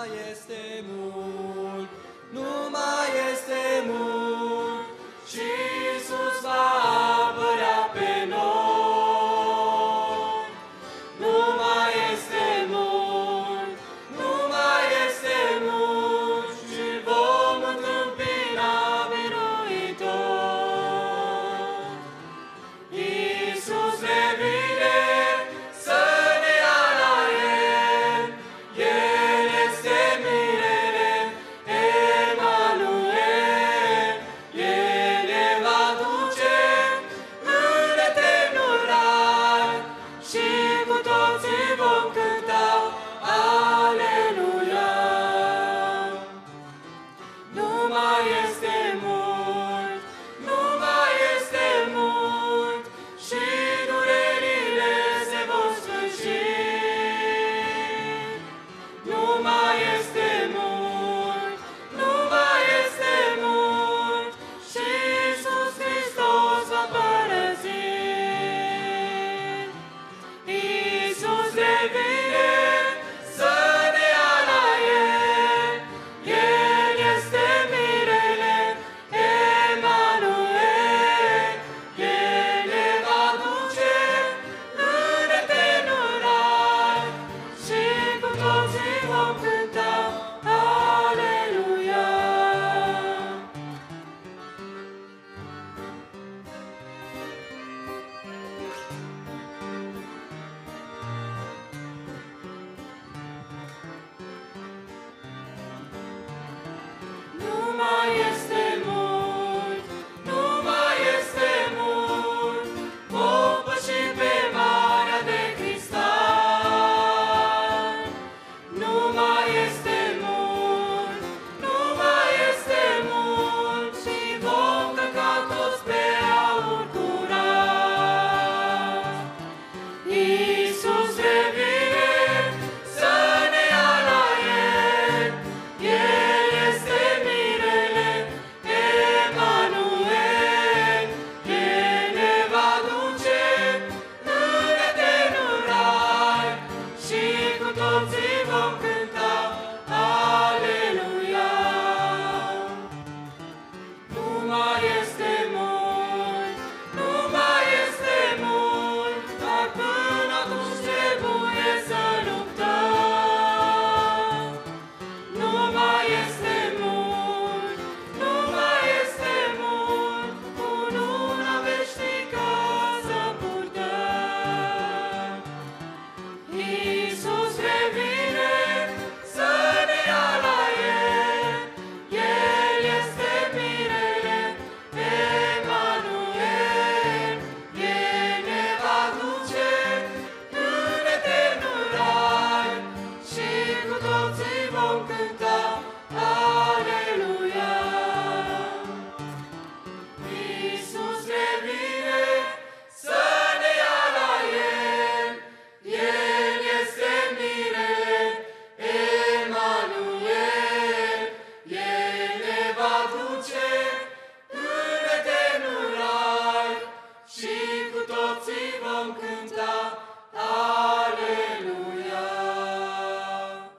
mai este mult, nu mai este mult, și Iisus va apărea pe noi. Nu mai este mult, nu mai este mult, și vom întâmpina biruitor. Iisus revine să ne ia la El, El este mirele, Emanuel, El ne va duce în eternul rai și cu toții vom cânta Aleluia. Nu mai este mult, nu mai este mult, și durerile se vor sfârși. Nu mai este mult, nu mai este mult, și Iisus Hristos va părăsi. Iisus revine să ne ia la El, El este mirele, Emanuel, El ne va duce în eternul rai și cu toții vom cânta Aleluia. Nu mai este mult, nu mai este mult, vom păși pe marea de cristal. Nu mai este mult, nu mai este mult, și vom căca toți pe aur curat. Iisus revine să ne ia la El, El este mirele, Emanuel, El ne va duce în eternul rai și cu toții vom cânta Aleluia. Nu mai este mult, nu mai este mult, dar până atunci trebuie să luptăm. Nu mai este mult, nu mai este mult, cununa veșnică să purtăm. Iisus revine să ne ia la El, El este mirele, Emanuel, El ne va duce în eternul rai și cu toții vom cânta